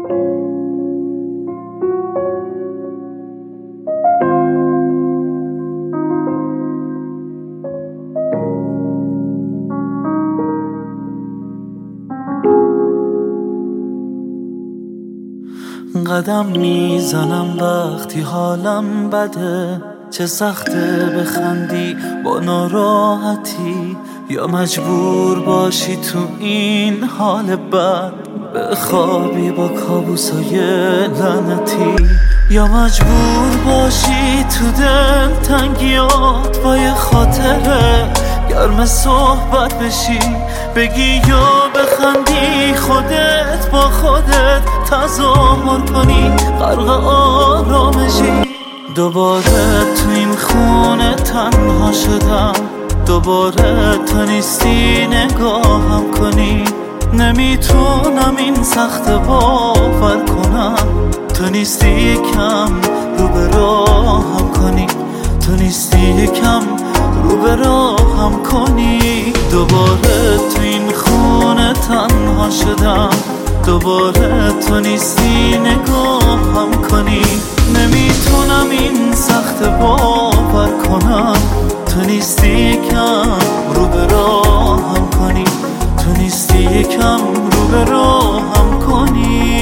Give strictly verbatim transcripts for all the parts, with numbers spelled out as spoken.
قدم میزنم وقتی حالم بده، چه سخته بخندی با ناراحتی، یا مجبور باشی تو این حال بد بخوابی با کابوسای لعنتی، یا مجبور باشی تو دل تنگیات با یه خاطره گرم صحبت بشی، بگی یا بخندی خودت با خودت تظاهر کنی غرق آرامشی. دوباره تو این خونه تنها شدم، دوباره تو نیستی نگاهم کنی، نمیتونم این سخت باور کنم، تو نیستی یکم رو به راهم کنی، تو نیستی یکم رو به راهم کنی. دوباره تو این خونه تنها شدم، دوباره تو نیستی نگاهم کنی، نمیتونم این سخت باور کنم، تو نیستی یکم رو به راهم کنی، تو نیستی یکم رو به راهم کنی.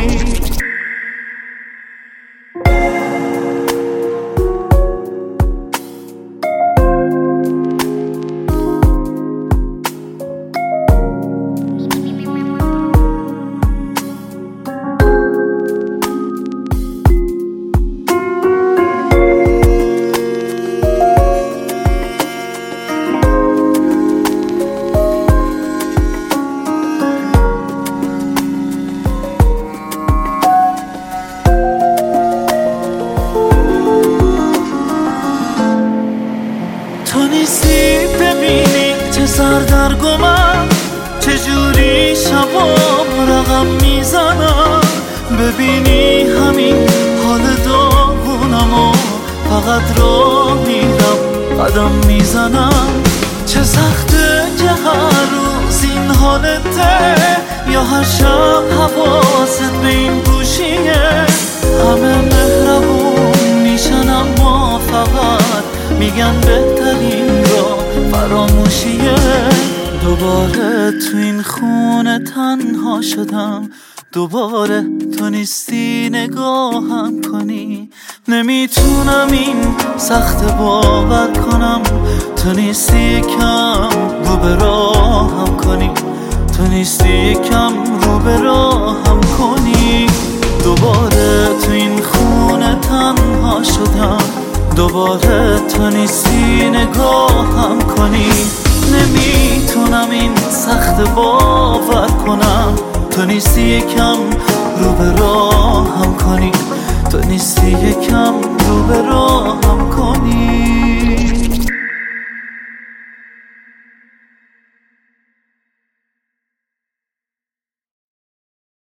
تو نیستی ببینی چه سردرگمم، چجوری شبام رقم میزنم، ببینی همین حال داغونمو فقط را میرم قدم میزنم. چه سخته که هر روز این حالته، یا هر شب حواست به این گوشیه، همه مهربون میشن اما فقط میگن بهترین را فراموشیه. دوباره تو این خونه تنها شدم، دوباره تو نیستی نگاهم کنی، نمیتونم این سخت باور کنم، تو نیستی یکم رو به راهم کنی، تو نیستی یکم رو به راهم کنی. دوباره تو این خونه تنها شدم، دوباره تو نیستی نگاهم کنی، نمیتونم این سخت باور کنم، تو نیستی یکم رو به راهم کنی، تو نیستی یکم رو به راهم کنی.